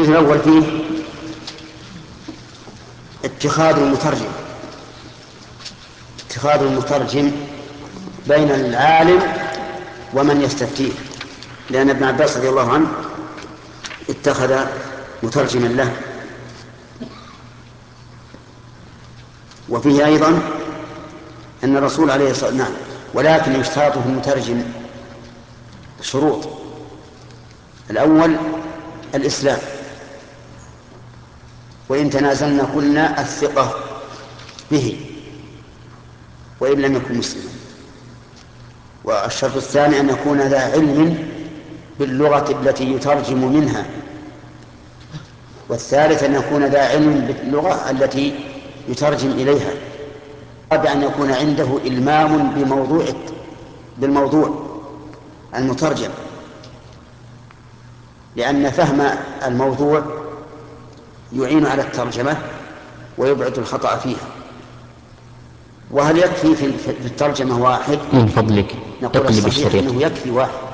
الجزء الأول فيه اتخاذ المترجم بين العالم ومن يستفتيه، لأن ابن عباس رضي الله عنه اتخذ مترجما له. وفيه أيضا أن الرسول عليه الصلاة والسلام ولكن يشترط في المترجم شروط. الأول الإسلام، وإن تنازلنا قلنا الثقة به وإن لم يكن مسلما. والشرط الثاني أن يكون ذا علم باللغة التي يترجم منها. والثالث أن يكون ذا علم باللغة التي يترجم إليها. الرابع أن يكون عنده إلمام بالموضوع المترجم، لأن فهم الموضوع يعين على الترجمة ويبعد الخطأ فيها. وهل يكفي في الترجمة واحد؟ من فضلك نقول الصحيح أنه يكفي واحد،